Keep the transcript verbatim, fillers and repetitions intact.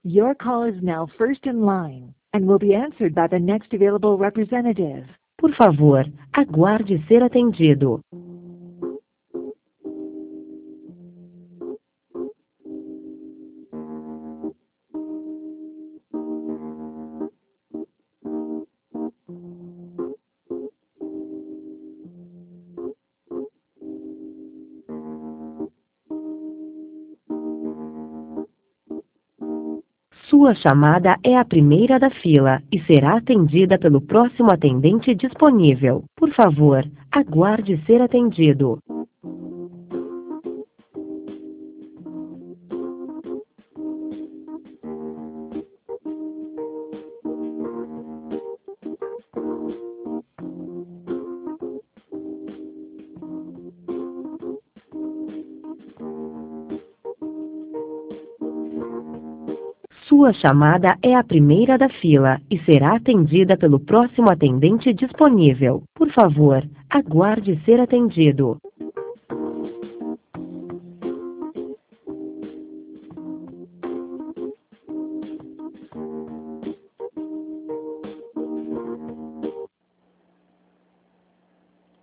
Your call is now first in line and will be answered by the next available representative. Por favor, aguarde ser atendido. Sua chamada é a primeira da fila e será atendida pelo próximo atendente disponível. Por favor, aguarde ser atendido. Sua chamada é a primeira da fila e será atendida pelo próximo atendente disponível. Por favor, aguarde ser atendido.